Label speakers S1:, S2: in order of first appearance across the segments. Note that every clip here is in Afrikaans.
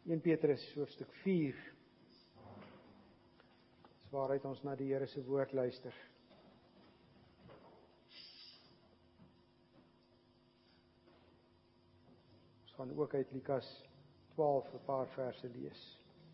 S1: 1 Petrus hoofstuk 4, dis waaruit ons na die Here se woord luister. Ons gaan ook uit Lukas 12 'n paar verse lees.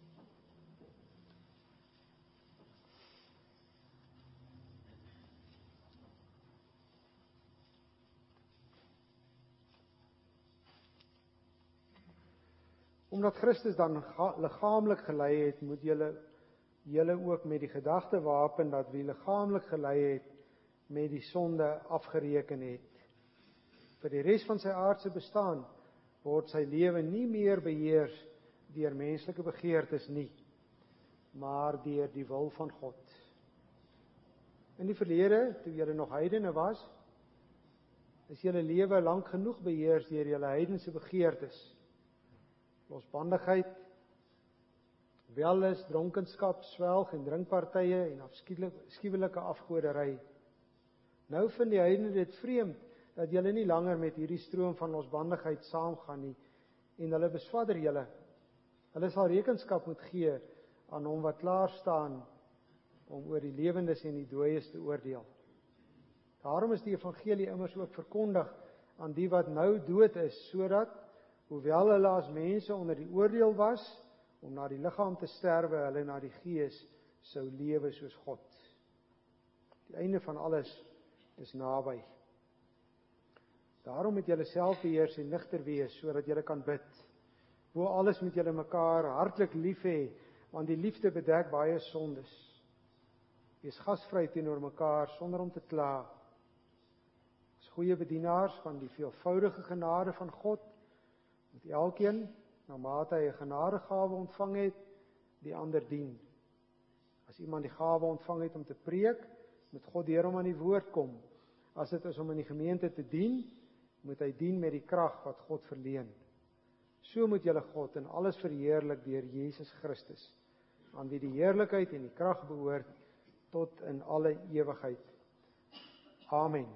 S1: Omdat Christus dan liggaamlik gelei het, moet julle ook met die gedagte wapen dat wie liggaamlik gelei het, met die sonde afgereken het. Vir die res van sy aardse bestaan word sy lewe nie meer beheers deur menslike begeertes nie, maar deur die wil van God. In die verlede, toe julle nog heidene was, is julle lewe lank genoeg beheers deur julle heidense begeertes. Losbandigheid, welis, dronkenskap, swelg en drinkpartye en afskuwelike afgoderry. Nou vind die heidene dit vreemd dat julle nie langer met hierdie stroom van losbandigheid saamgaan nie en hulle beswadder julle. Hulle sal rekenskap moet gee aan hom wat klaar staan om oor die lewendes en die dooies te oordeel. Daarom is die evangelie immers ook verkondig aan die wat nou dood is, sodat hoewel hulle as mense onder die oordeel was, om na die liggaam te sterwe, hulle na die gees sou lewe soos God. Die einde van alles is naby. Daarom moet julle selfbeheers en nigter wees, sodat julle kan bid. Bo alles moet julle mekaar hartlik lief hê, want die liefde bedek baie sondes. Wees gasvry teenoor mekaar, sonder om te kla. As goeie bedienaars van die veelvoudige genade van God, moet elkeen, na mate hy 'n genadegawe ontvang het, die ander dien. As iemand die gawe ontvang het om te preek, moet God deur hom aan die woord kom. As dit is om in die gemeente te dien, moet hy dien met die krag wat God verleen. So moet julle God in alles verheerlik deur Jesus Christus, aan wie die heerlikheid en die krag behoort tot in alle ewigheid. Amen.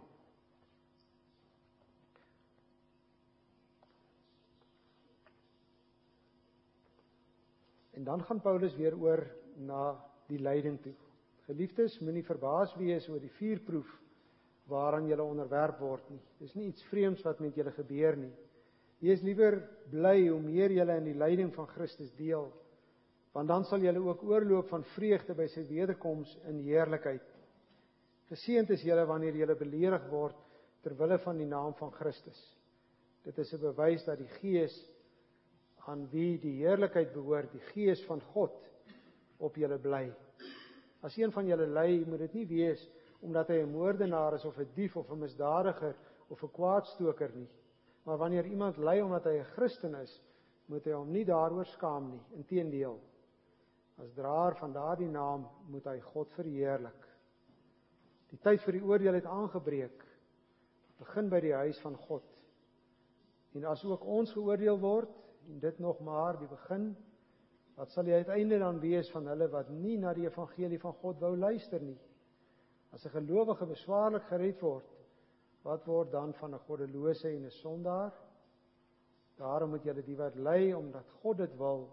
S1: En dan gaan Paulus weer oor na die lyding toe. Geliefdes, moenie verbaas wees oor die vuurproef waaraan julle onderwerp word nie. Dis nie iets vreemds wat met julle gebeur nie. Wees liewer bly hoe meer julle in die lyding van Christus deel, want dan sal julle ook oorloop van vreugde by sy wederkoms in heerlikheid. Geseënd is julle wanneer julle beledig word ter wille van die naam van Christus. Dit is 'n bewys dat die Gees aan wie die heerlikheid behoort, die Gees van God, op julle bly. As een van julle ly, moet dit nie wees omdat hy 'n moordenaar is of 'n dief of 'n misdadiger of 'n kwaadstoker nie. Maar wanneer iemand ly omdat hy 'n Christen is, moet hy hom nie daaroor skaam nie. Inteendeel, as draer van daardie naam moet hy God verheerlik. Die tyd vir die oordeel het aangebreek. Begin by die huis van God. En as ook ons geoordeel word, en dit nog maar die begin, wat sal die uiteinde dan wees van hulle wat nie na die evangelie van God wou luister nie? As 'n gelowige beswaarlik gered word, wat word dan van 'n goddelose en 'n sondaar? Daarom moet julle die wat ly omdat God dit wil,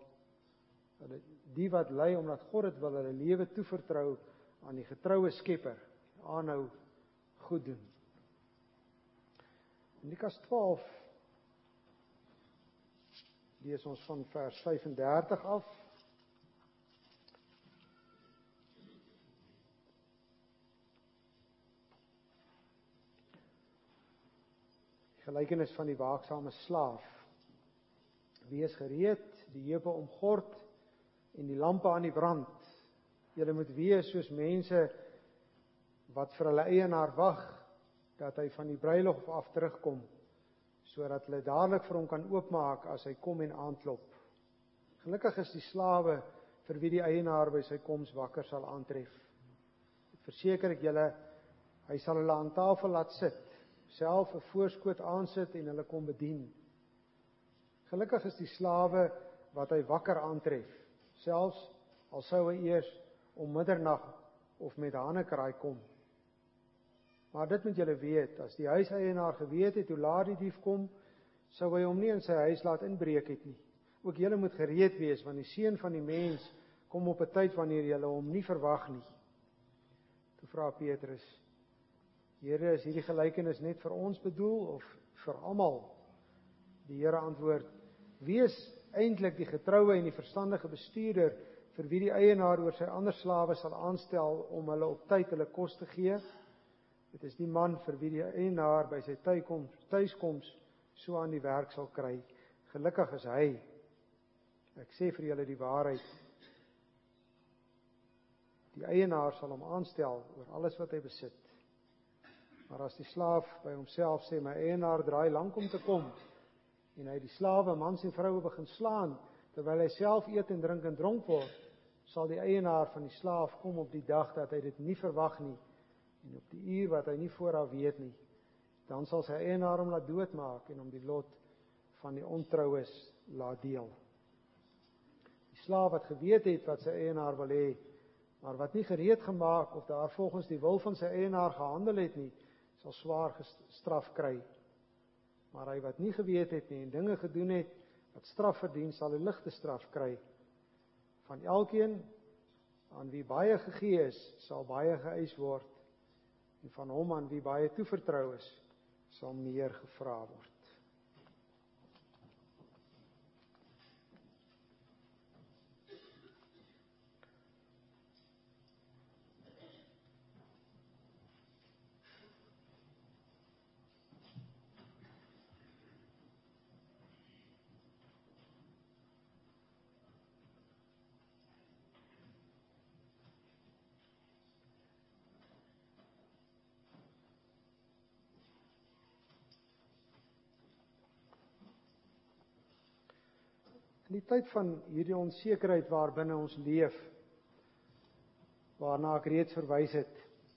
S1: hulle lewe toevertrou aan die getroue Skepper, aanhou goed doen. In Lukas 12 lees ons van vers 35 af. Die gelykenis van die waaksame slaaf. Wees gereed, die heupe omgord en die lampe aan die brand. Julle moet wees soos mense wat vir hulle eienaar wag, dat hy van die bruilof af terugkom, sodat hulle dadelik vir hom kan oopmaak as hy kom en aanklop. Gelukkig is die slawe vir wie die eienaar by sy koms wakker sal aantref. Ek verseker ek julle, hy sal hulle aan tafel laat sit, self 'n voorskoot aansit en hulle kom bedien. Gelukkig is die slawe wat hy wakker aantref, selfs al sou hy eers om middernag of met hanekraai kom. Maar dit moet julle weet, as die huiseienaar geweet het hoe laat die dief kom, sou hy hom nie in sy huis laat inbreek het nie. Ook julle moet gereed wees, want die Seun van die mens kom op 'n tyd wanneer julle hom nie verwag nie. Toe vra Petrus: Here, is hierdie gelykenis net vir ons bedoel of vir almal? Die Here antwoord: Wie is eintlik die getroue en die verstandige bestuurder vir wie die eienaar oor sy ander slawe sal aanstel om hulle op tyd hulle kos te gee? Dit is die man vir wie die eienaar by sy tuiskoms so aan die werk sal kry. Gelukkig is hy. Ek sê vir julle die waarheid. Die eienaar sal hom aanstel oor alles wat hy besit. Maar as die slaaf by homself sê, my eienaar draai lank om te kom, en hy die slawe, mans en vroue begin slaan, terwyl hy self eet en drink en dronk word, sal die eienaar van die slaaf kom op die dag dat hy dit nie verwag nie, en op die uur wat hy nie vooraf weet nie. Dan sal sy eienaar hom laat doodmaak en hom die lot van die ontroues laat deel. Die slaaf wat geweet het wat sy eienaar wil hê, maar wat nie gereed gemaak of daar volgens die wil van sy eienaar gehandel het nie, sal swaar straf kry. Maar hy wat nie geweet het nie en dinge gedoen het wat straf verdien, sal 'n ligte straf kry. Van elkeen aan wie baie gegee is, sal baie geëis word, en van hom aan wie baie toevertrou is, sal meer gevra word. In die tyd van hierdie onsekerheid waarbinne ons leef, waarna ek reeds verwys het,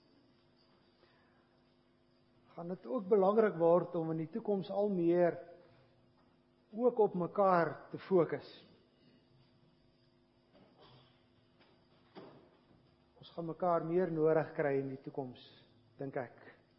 S1: gaan dit ook belangrik word om in die toekoms al meer ook op mekaar te fokus. Ons gaan mekaar meer nodig kry in die toekoms, dink ek.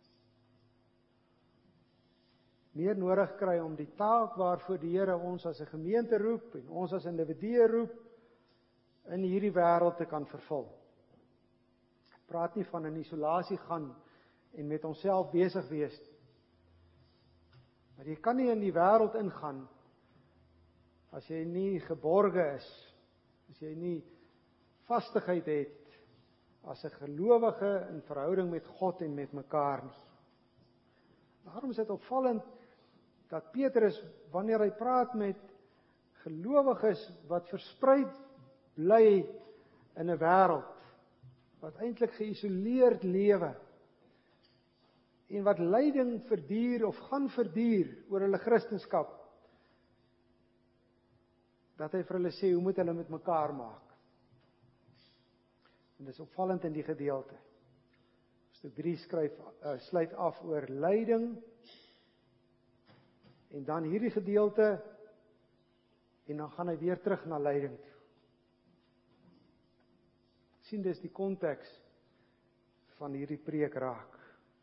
S1: Meer nodig kry om die taak waarvoor die Here ons as 'n gemeente roep en ons as individue roep in hierdie wêreld te kan vervul. Ek praat nie van in isolasie gaan en met onsself besig wees. Maar jy kan nie in die wêreld ingaan as jy nie geborge is, as jy nie vastigheid het as 'n gelowige in verhouding met God en met mekaar nie. Daarom is dit opvallend dat Petrus, wanneer hy praat met gelowiges wat verspreid bly in 'n wêreld, wat eintlik geïsoleerd lewe, en wat lyding verduur of gaan verduur oor hulle Christendom, dat hy vir hulle sê, hoe moet hulle met mekaar maak? En dis opvallend in die gedeelte. Hoofstuk 3 sluit af oor lyding, en dan hierdie gedeelte, en dan gaan hy weer terug na lyding toe. Sien, dis die konteks van hierdie preek raak.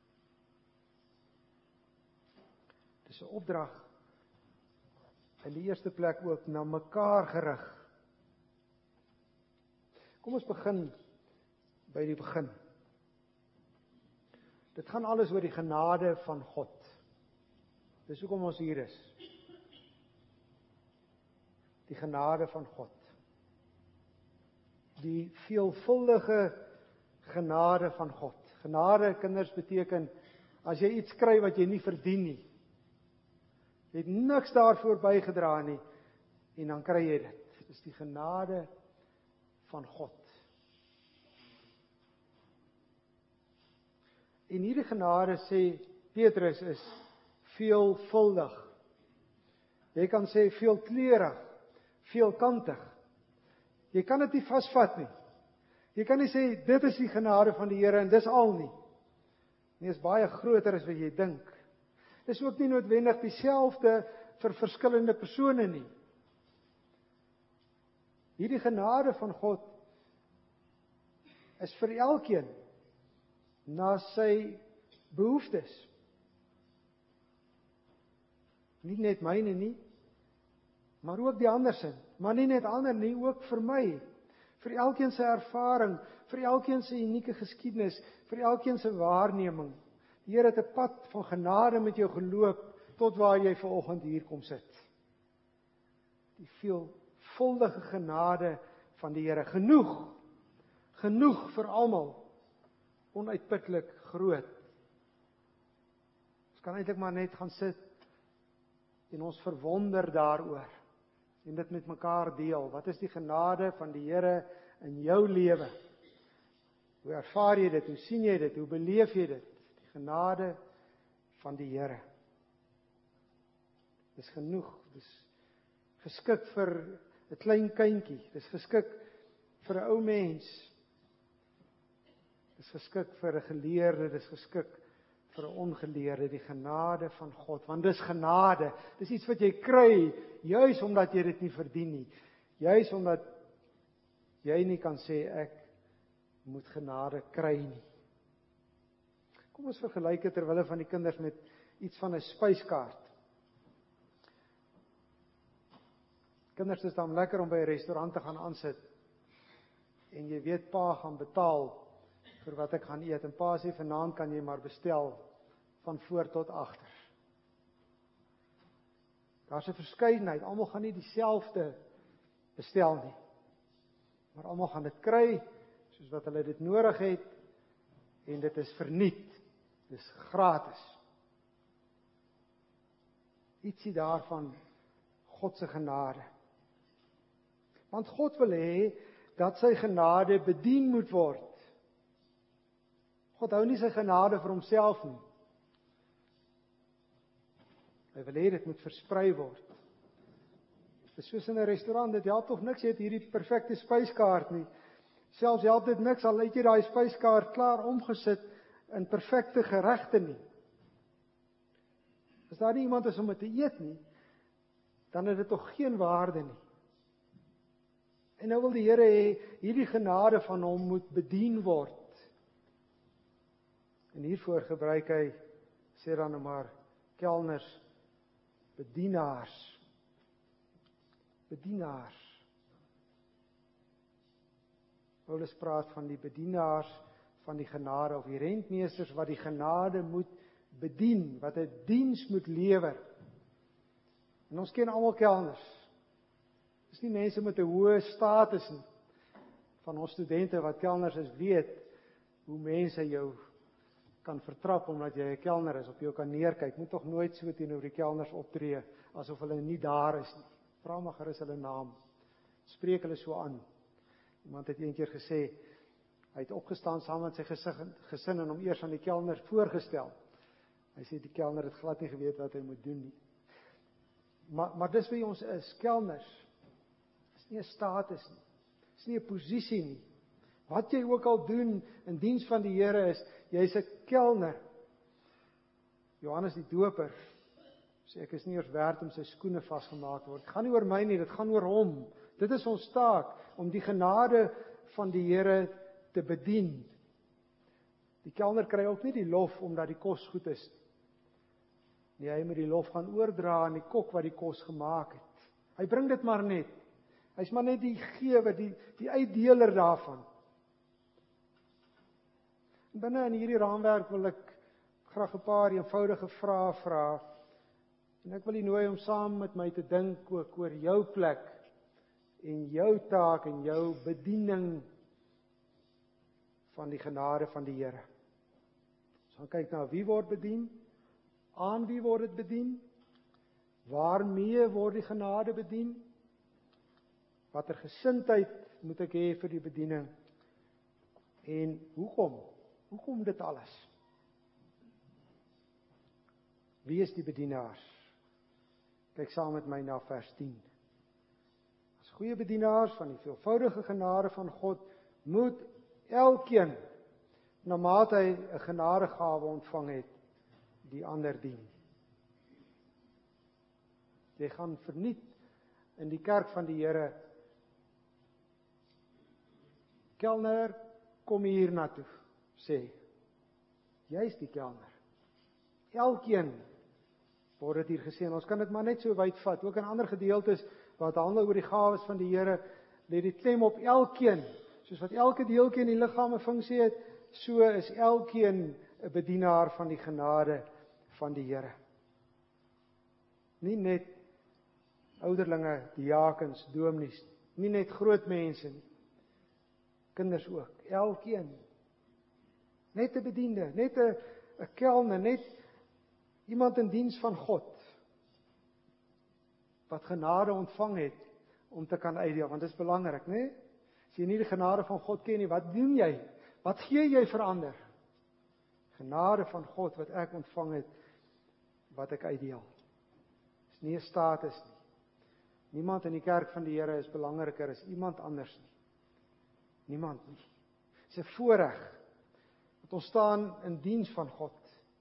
S1: Dis 'n opdrag in die eerste plek ook na mekaar gerig. Kom ons begin by die begin. Dit gaan alles oor die genade van God. Dis hoekom ons hier is. Die genade van God. Die veelvuldige genade van God. Genade, kinders, beteken as jy iets kry wat jy nie verdien nie. Jy het niks daarvoor bygedra nie, en dan kry jy dit. Dit is die genade van God. En hierdie genade, sê Petrus, is veelvuldig. Jy kan sê veelkleurig, veelkantig. Jy kan dit nie vasvat nie. Jy kan nie sê, dit is die genade van die Here en dis al nie. Nee, is baie groter as wat jy dink. Dis ook nie noodwendig dieselfde vir verskillende persone nie. Hierdie genade van God is vir elkeen na sy behoeftes. Nie net myne nie, maar ook die andersin, maar nie net ander nie, ook vir my, vir elkeen se ervaring, vir elkeen se unieke geskiedenis, vir elkeen se waarneming. Die Here het 'n pad van genade met jou geloop, tot waar jy vanoggend hier kom sit. Die veelvuldige genade van die Here, genoeg vir almal, onuitputlik groot. Ons kan eintlik maar net gaan sit en ons verwonder daaroor en dit met mekaar deel. Wat is die genade van die Here in jou lewe? Hoe ervaar jy dit? Hoe sien jy dit? Hoe beleef jy dit? Die genade van die Here. Dis genoeg. Dis geskik vir 'n klein kindjie. Dis geskik vir 'n ou mens. Dis geskik vir 'n geleerde, dis geskik vir 'n ongeleerde, die genade van God. Want dis genade. Dis iets wat jy kry juis omdat jy dit nie verdien nie. Juis omdat jy nie kan sê ek moet genade kry nie. Kom ons vergelyk dit terwille van die kinders met iets van 'n spyskaart. Kinders is dan lekker om by 'n restaurant te gaan aansit. En jy weet pa gaan betaal vir wat ek gaan eet. En pa sê vanaand kan jy maar bestel van voor tot agter. Daar's 'n verskeidenheid. Almal gaan nie dieselfde bestel nie. Maar almal gaan dit kry soos wat hulle dit nodig het en dit is verniet. Dis gratis. Ietsie daarvan God se genade. Want God wil hê dat sy genade bedien moet word. God hou nie sy genade vir homself nie. Hy wil hê dit moet versprei word. Dit is soos in 'n restaurant, dit help tog niks jy het hierdie perfekte spyskaart nie. Selfs help dit niks al het jy daai spyskaart klaar omgesit in perfekte geregte nie. As daar nie iemand is om dit te eet nie, dan het dit tog geen waarde nie. En nou wil die Here hê hierdie genade van hom moet bedien word. En hiervoor gebruik hy, sê dan nou maar, kelners, bedienaars. Bedienaars. Paulus praat van die bedienaars van die genade, of die rentmeesters wat die genade moet bedien, wat 'n diens moet lewer. En ons ken almal kelners. Dis nie mense met 'n hoë status nie. Van ons studente wat kelners is, weet hoe mense jou kan vertrap omdat jy 'n kelner is, op jou kan neerkyk. Moet tog nooit so teenoor die kelners optree asof hulle nie daar is nie. Vra maar gerus hulle naam. Spreek hulle so aan. Iemand het eendag gesê hy het opgestaan saam met sy gesin en hom eers aan die kelner voorgestel. Hy sê die kelner het glad nie geweet wat hy moet doen nie. Maar dis wie ons is, kelners. Dis nie 'n status nie. Dis nie 'n posisie nie. Wat jy ook al doen in diens van die Here is, jy's 'n kelner. Johannes die Doper sê ek is nie eers werd om sy skoene vasgemaak te word. Dit gaan nie oor my nie, dit gaan oor hom. Dit is ons taak om die genade van die Here te bedien. Die kelner kry ook nie die lof omdat die kos goed is. Nee, hy moet die lof gaan oordra aan die kok wat die kos gemaak het. Hy bring dit maar net. Hy's maar net die gewer, die uitdeler daarvan. Binne in hierdie raamwerk wil ek graag 'n paar eenvoudige vrae vra. En ek wil u nooi om saam met my te dink ook oor jou plek en jou taak en jou bediening van die genade van die Here. Ons gaan kyk na wie word bedien, aan wie word dit bedien, waarmee word die genade bedien, watter gesindheid moet ek hê vir die bediening en hoekom dit alles? Wie is die bedienaars? Kyk saam met my na vers 10. As goeie bedienaars van die veelvoudige genade van God, moet elkeen, na mate hy 'n genadegawe ontvang het, die ander dien. Jy gaan verniet in die kerk van die Here. Kelner, kom hier na toe, sê. Jy is die kelner. Elkeen word dit hier gesê, en ons kan dit maar net so wyd vat. Ook in ander gedeeltes, wat handel oor die gawes van die Here, lê die klem op elkeen. Soos wat elke deeltjie in die liggaam 'n funksie het, so is elkeen 'n bedienaar van die genade van die Here. Nie net ouderlinge, diakens, dominees, nie net groot mense nie. Kinders ook, elkeen. Net 'n bediende, net 'n kelner, net iemand in diens van God, wat genade ontvang het, om te kan uitdeel, want dit is belangrik, né? As jy nie die genade van God ken nie, wat doen jy? Wat gee jy vir ander? Genade van God wat ek ontvang het, wat ek uitdeel. Dis nie 'n status nie. Niemand in die kerk van die Here is belangriker as iemand anders nie. Niemand nie. Dis 'n voorreg dat ons staan in diens van God.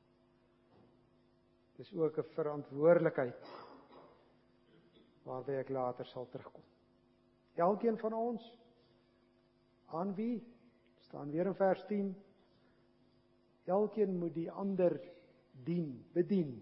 S1: Dis ook 'n verantwoordelikheid waarby ek later sal terugkom. Elkeen van ons, aan wie? Staan weer in vers 10. Elkeen moet die ander bedien.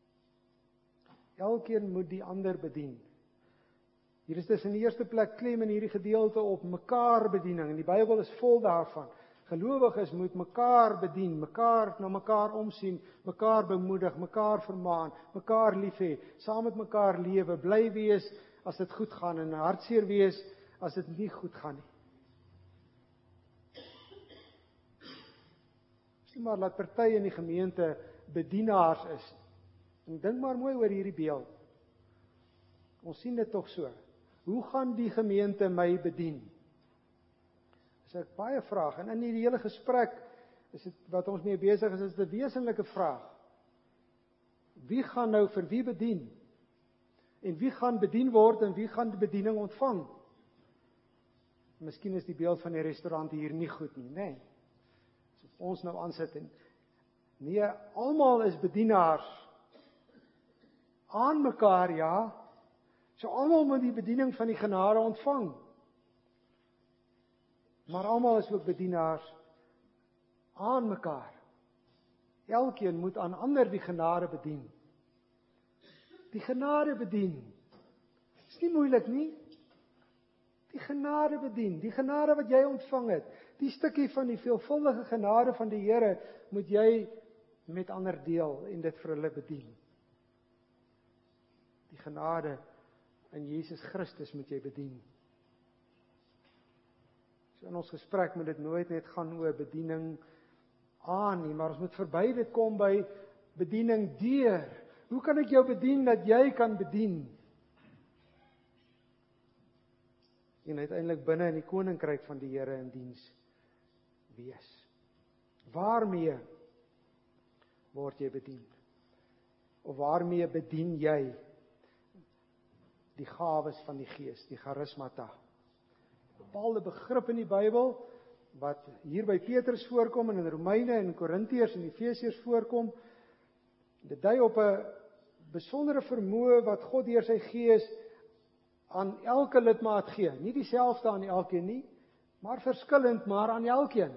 S1: Elkeen moet die ander bedien. Hier is dus in die eerste plek klem in hierdie gedeelte op mekaar bediening. En die Bybel is vol daarvan. Gelowiges moet mekaar bedien, mekaar na mekaar omsien, mekaar bemoedig, mekaar vermaan, mekaar lief hê, saam met mekaar lewe, bly wees as dit goed gaan en hartseer wees as dit nie goed gaan nie. Sien maar dat party in die gemeente bedienaars is. En dink maar mooi oor hierdie beeld. Ons sien dit tog so. Hoe gaan die gemeente my bedien? Dis 'n baie vraag, en in hierdie hele gesprek is dit wat ons mee besig is 'n wesenlike vraag. Wie gaan nou vir wie bedien? En wie gaan bedien word en wie gaan die bediening ontvang? Miskien is die beeld van die restaurant hier nie goed nie, né? As ons nou aansit en nee, almal is bedienaars aan mekaar, ja. So almal moet die bediening van die genade ontvang. Maar almal is ook bedienaars aan mekaar. Elkeen moet aan ander die genade bedien. Die genade bedien. Is nie moeilik nie. Die genade bedien, die genade wat jy ontvang het, die stukkie van die veelvuldige genade van die Here, moet jy met ander deel en dit vir hulle bedien. Die genade in Jesus Christus moet jy bedien. So in ons gesprek moet dit nooit net gaan oor bediening aan nie, maar ons moet verby dit kom by bediening deur. Hoe kan ek jou bedien dat jy kan bedien? En uiteindelik binne in die koninkryk van die Here in diens wees. Waarmee word jy bedien? Of waarmee bedien jy die gawes van die Gees, die charismata? Bepaalde begrip in die Bybel wat hier by Petrus voorkom en in Romeine en Korintiërs en Efesiërs voorkom. Dit dui op 'n besondere vermoë wat God deur sy Gees aan elke lidmaat gee. Nie dieselfde aan elkeen nie, maar verskillend, maar aan elkeen.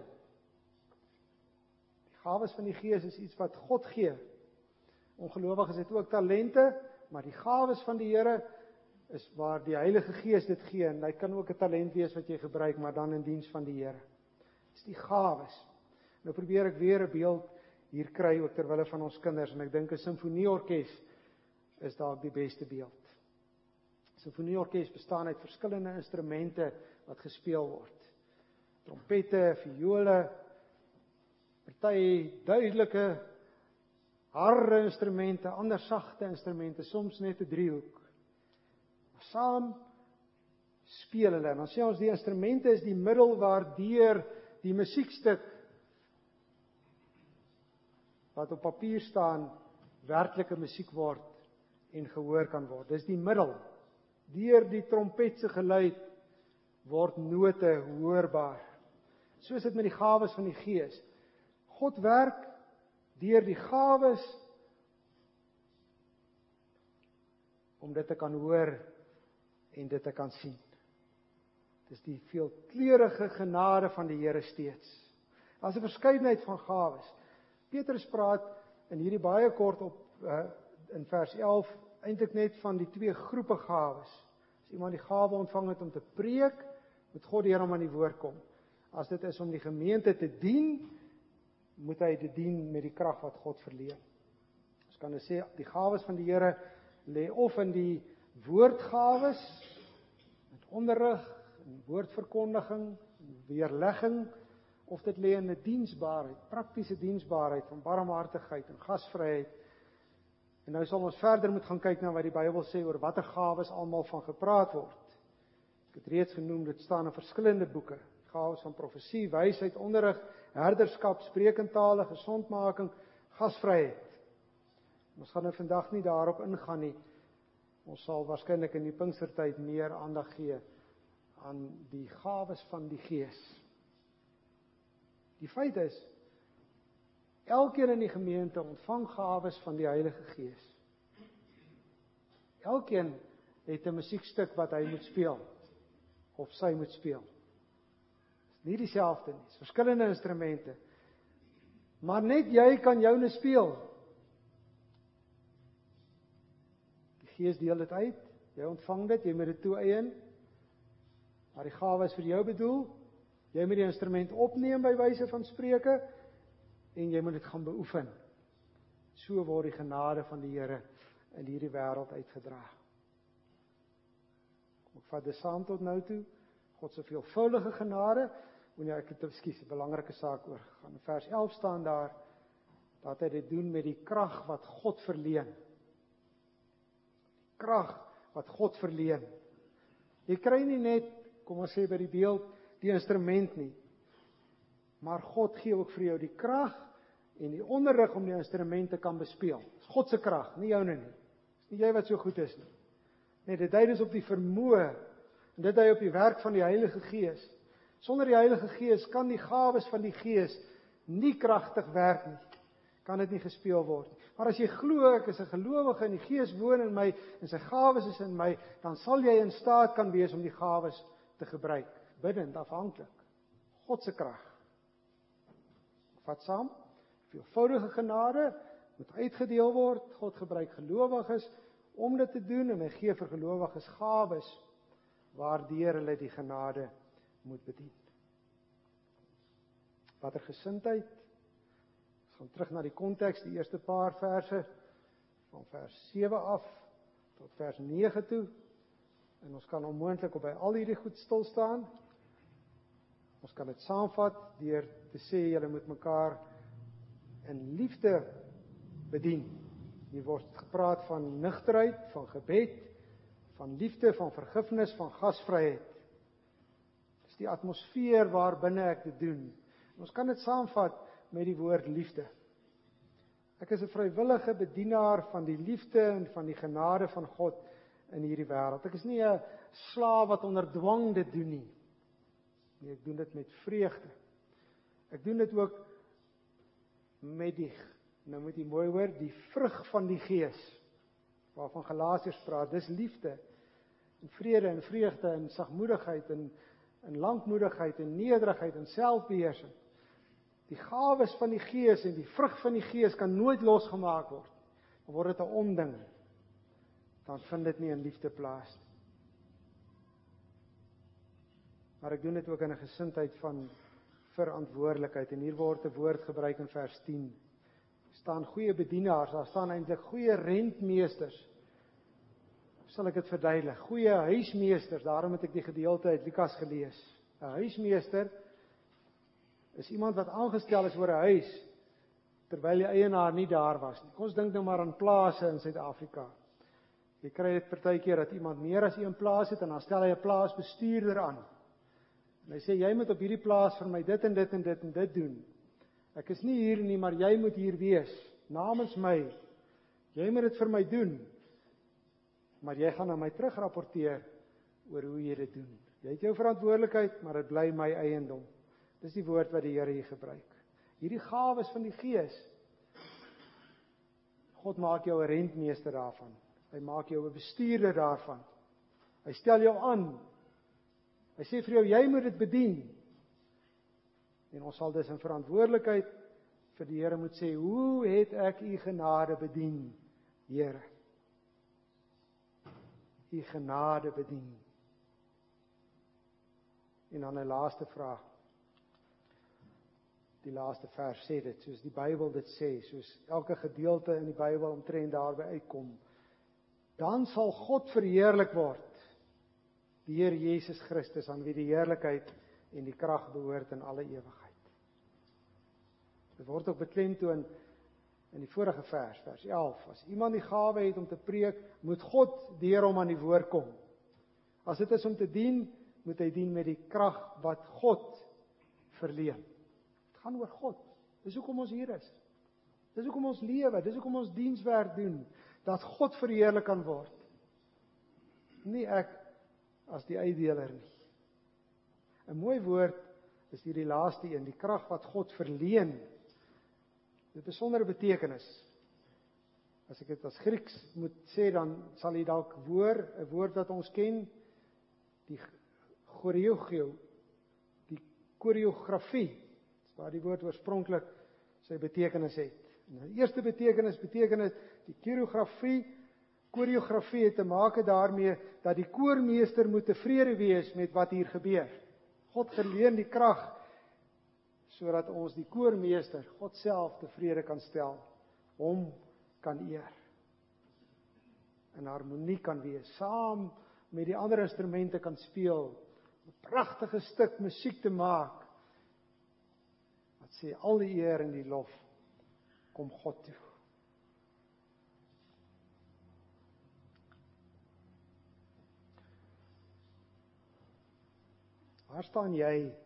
S1: Die gawes van die Gees is iets wat God gee. Ongelowiges het ook talente, maar die gawes van die Here is waar die Heilige Gees dit gee, en hy kan ook 'n talent wees wat jy gebruik, maar dan in diens van die Here. Dis die gawes. Nou probeer ek weer 'n beeld hier kry ook terwille van ons kinders, en ek dink 'n simfonieorkes is dalk die beste beeld. 'n Simfonieorkes bestaan uit verskillende instrumente wat gespeel word. Trompette, viole, party duidelike, harde instrumente, ander sagte instrumente, soms net 'n driehoek. Saam speel hulle, en dan sê ons die instrumente is die middel waardeur die musiekstuk wat op papier staan, werklike musiek word en gehoor kan word. Dis die middel. Deur die trompet se geluid word note hoorbaar. So is dit met die gawes van die Gees. God werk deur die gawes om dit te kan hoor en dit te kan sien. Dis die veelkleurige genade van die Here steeds. Daar's 'n verskeidenheid van gawes. Petrus praat in hierdie baie kort op in vers 11 eintlik net van die twee groepe gawes. As iemand die gawe ontvang het om te preek, moet God deur hom aan die woord kom. As dit is om die gemeente te dien, moet hy dit dien met die krag wat God verleen. Ons kan sê, die gawes van die Here lê of in die woordgawes, met onderrig, in woordverkondiging, weerlegging, of dit lê in 'n diensbaarheid, praktiese diensbaarheid van barmhartigheid en gasvryheid. En nou sal ons verder moet gaan kyk na wat die Bybel sê oor watter gawes almal van gepraat word. Ek het reeds genoem, dit staan in verskillende boeke. Gawes van profesie, wysheid, onderrig, herderskap, spreekentale, gesondmaking, gasvryheid. Ons gaan nou vandag nie daarop ingaan nie. Ons sal waarskynlik in die Pinkstertyd meer aandag gee aan die gawes van die Gees. Die feit is, elkeen in die gemeente ontvang gawes van die Heilige Gees. Elkeen het 'n musiekstuk wat hy moet speel, of sy moet speel. Dit is nie dieselfde nie, dit is verskillende instrumente. Maar net jy kan joune speel. Die Gees deel dit uit, jy ontvang dit, jy moet dit toeëien. Maar die gawe is vir jou bedoel. Jy moet die instrument opneem by wyse van spreuke, en jy moet dit gaan beoefen. So word die genade van die Here in hierdie wêreld uitgedra. Ek vat dit saam tot nou toe. God se veelvoudige genade, ek het 'n belangrike saak oorgegaan. In vers 11 staan daar, dat hy dit doen met die krag wat God verleen. Krag wat God verleen. Jy kry nie net, kom ons sê by die beeld, die instrument nie. Maar God gee ook vir jou die krag en die onderrig om die instrument te kan bespeel. Dit is God se krag, nie joune nie. Dit is nie jy wat so goed is nie. Nee, dit dui dus op die vermoë, en dit dui op die werk van die Heilige Gees. Sonder die Heilige Gees kan die gawes van die Gees nie kragtig werk nie. Kan dit nie gespeel word nie. Maar as jy glo, ek is 'n gelowige en die Gees woon in my en sy gawes is in my, dan sal jy in staat kan wees om die gawes te gebruik. Bidend, afhanklik. God se krag. Vat saam, veelvoudige genade moet uitgedeel word. God gebruik gelowiges om dit te doen en hy gee vir gelowiges gawes waardeur hulle die genade moet bedien. Watter gesindheid? Ons gaan terug na die konteks, die eerste paar verse van vers 7 af tot vers 9 toe. En ons kan onmoontlik op by al hierdie goed stil staan. Ons kan dit saamvat deur te sê julle moet mekaar in liefde bedien. Hier word gepraat van nugterheid, van gebed, van liefde, van vergifnis, van gasvryheid. Dit is die atmosfeer waarbinne ek dit doen. En ons kan dit saamvat met die woord liefde. Ek is 'n vrywillige bedienaar van die liefde en van die genade van God in hierdie wêreld. Ek is nie 'n slaaf wat onder dwang dit doen nie. Nee, ek doen dit met vreugde. Ek doen dit ook met die, nou moet jy mooi hoor, die vrug van die Gees, waarvan Galasiërs praat, dis liefde, en vrede, en vreugde, en sagmoedigheid, en lankmoedigheid, en nederigheid, en selfbeheersing. Die gawes van die Gees en die vrug van die Gees kan nooit losgemaak word. Dan word dit 'n onding. Dan vind dit nie in liefde plaas. Maar ek doen dit ook in 'n gesindheid van verantwoordelikheid. En hier word 'n woord gebruik in vers 10. Daar staan goeie bedienaars, daar staan eintlik goeie rentmeesters. Sal ek dit verduidelik? Goeie huismeesters, daarom het ek die gedeelte uit Lukas gelees. 'n Huismeester is iemand wat aangestel is oor 'n huis, terwyl die eienaar nie daar was nie. Ons dink nou maar aan plase in Suid-Afrika. Jy kry dit partykeer dat iemand meer as een plaas het, en dan stel hy 'n plaasbestuurder aan. En hy sê, jy moet op hierdie plaas vir my dit en dit en dit en dit doen. Ek is nie hier nie, maar jy moet hier wees, namens my. Jy moet dit vir my doen. Maar jy gaan aan my terugrapporteer oor hoe jy dit doen. Jy het jou verantwoordelikheid, maar dit bly my eiendom. Dis die woord wat die Here hier gebruik. Hierdie gawes van die Gees. God maak jou 'n rentmeester daarvan. Hy maak jou 'n bestuurder daarvan. Hy stel jou aan. Hy sê vir jou, jy moet dit bedien. En ons sal dus in verantwoordelikheid vir die Here moet sê, hoe het ek u genade bedien, Here? die genade bedien? En dan 'n laaste vraag. Die laaste vers sê dit, soos die Bybel dit sê, soos elke gedeelte in die Bybel omtrent daarby uitkom. Dan sal God verheerlik word, die Here Jesus Christus, aan wie die heerlikheid en die krag behoort in alle ewigheid. Dit word ook beklemtoon in die vorige vers 11. As iemand die gawe het om te preek, moet God deur hom aan die woord kom. As dit is om te dien, moet hy dien met die krag wat God verleen. Dit gaan oor God. Dis hoekom ons hier is. Dis hoekom ons lewe, dis hoekom ons dienswerk doen, dat God verheerlik kan word. Nie ek as die uitdeler nie. 'n Mooi woord is hierdie laaste een, die krag wat God verleen. Dit het 'n besondere betekenis. As ek dit as Grieks moet sê, dan sal jy dalk 'n woord wat ons ken, die choreografie, die koreografie, waar die woord oorspronklik sy betekenis het. En die eerste betekenis beteken die koreografie het te maak daarmee dat die koormeester moet tevrede wees met wat hier gebeur. God geleen die krag sodat ons die koormeester, God self, tevrede kan stel, hom kan eer. In harmonie kan wees, saam met die ander instrumente kan speel, 'n pragtige stuk musiek te maak. Wat sê al die eer en die lof kom God toe. Waar staan jy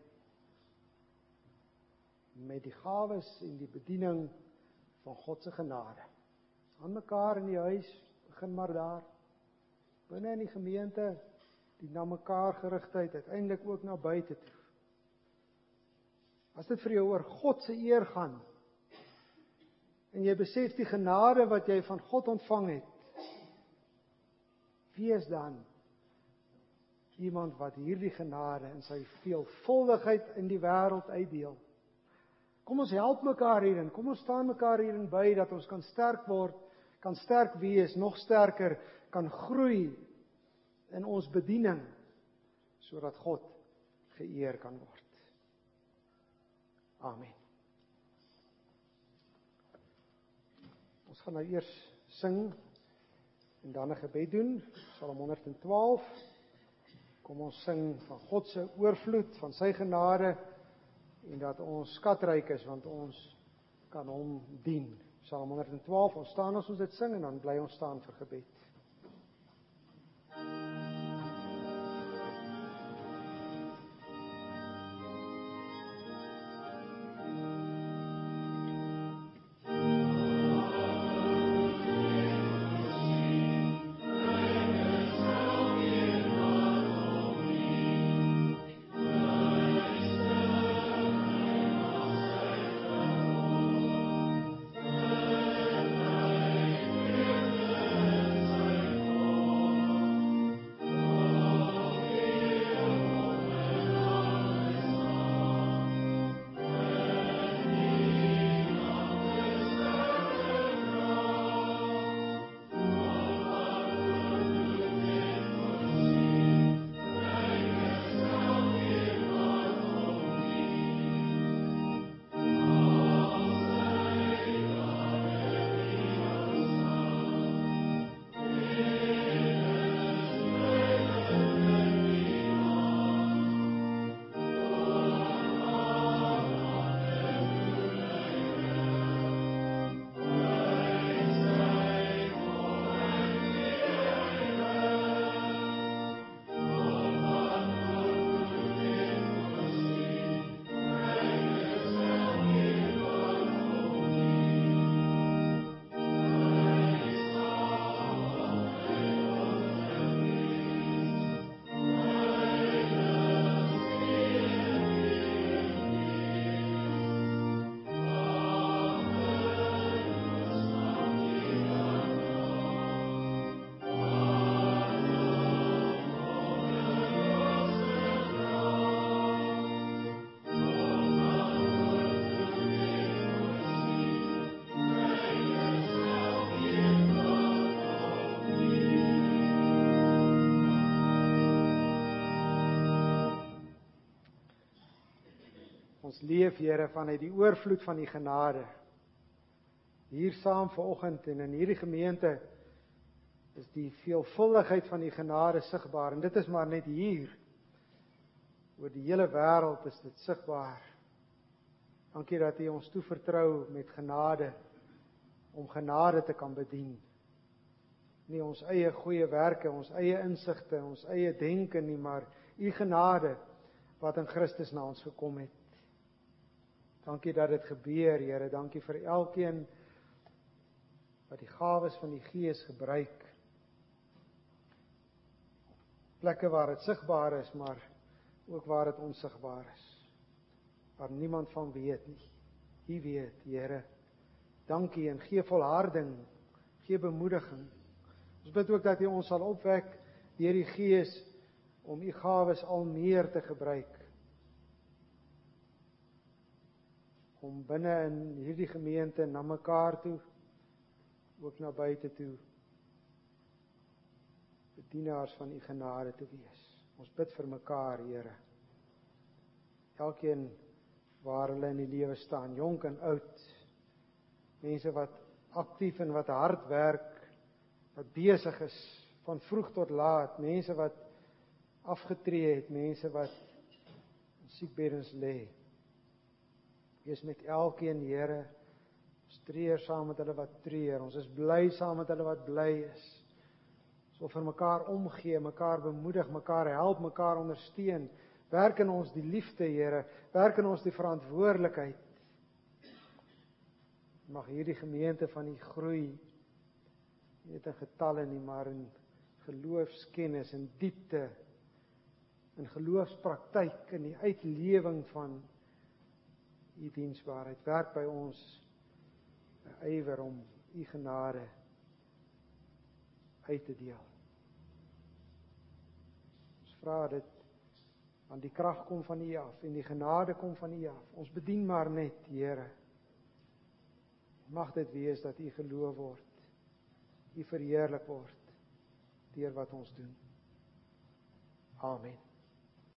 S1: met die gawes en die bediening van God se genade? Aan mekaar in die huis, begin maar daar. Binne in die gemeente, die na mekaar gerigtheid, uiteindelik ook na buite toe. As dit vir jou oor God se eer gaan, en jy besef die genade wat jy van God ontvang het, wees dan iemand wat hierdie genade in sy veelvuldigheid in die wêreld uitdeel. Kom ons help mekaar hierin, kom ons staan mekaar hierin by, dat ons kan sterk word, kan sterk wees, nog sterker, kan groei in ons bediening, sodat God geëer kan word. Amen. Ons gaan nou eers sing en dan 'n gebed doen, Psalm 112. Kom ons sing van God se oorvloed, van sy genade, en dat ons skatryk is, want ons kan hom dien. Psalm 112, ons staan as ons dit sing, en dan bly ons staan vir gebed. Ons leef, Here, vanuit die oorvloed van die genade. Hier saam vanoggend en in hierdie gemeente is die veelvuldigheid van die genade sigbaar. En dit is maar net hier. Oor die hele wêreld is dit sigbaar. Dankie dat U ons toevertrou met genade, om genade te kan bedien. Nie ons eie goeie werke, ons eie insigte, ons eie denke nie, maar U genade wat in Christus na ons gekom het. Dankie dat dit gebeur, Here. Dankie vir elkeen wat die gawes van die Gees gebruik. Plekke waar dit sigbaar is, maar ook waar dit onsigbaar is. Waar niemand van weet nie. U weet, Here. Dankie en gee volharding, gee bemoediging. Ons bid ook dat U ons sal opwek deur die Gees om U gawes al meer te gebruik. Om binne in hierdie gemeente na mekaar toe, ook na buite toe, bedienaars van U genade te wees. Ons bid vir mekaar, Here. Elkeen waar hulle in die lewe staan, jonk en oud, mense wat aktief en wat hard werk, wat besig is, van vroeg tot laat, mense wat afgetree het, mense wat in siekbeddens lê. Wees met elkeen, Here. Ons treur saam met hulle wat treur. Ons is bly saam met hulle wat bly is. Ons wil vir mekaar omgee, mekaar bemoedig, mekaar help, mekaar ondersteun. Werk in ons die liefde, Here. Werk in ons die verantwoordelikheid. Mag hierdie gemeente van U groei, nie net in getalle nie, maar in geloofskennis, in diepte, in geloofspraktyk, in die uitlewing van U diensbaarheid. Werk by ons 'n ywer om U genade uit te deel. Ons vra dit, want die krag kom van U af en die genade kom van U af. Ons bedien maar net, Here. Mag dit wees dat U geloof word, U verheerlik word deur wat ons doen. Amen.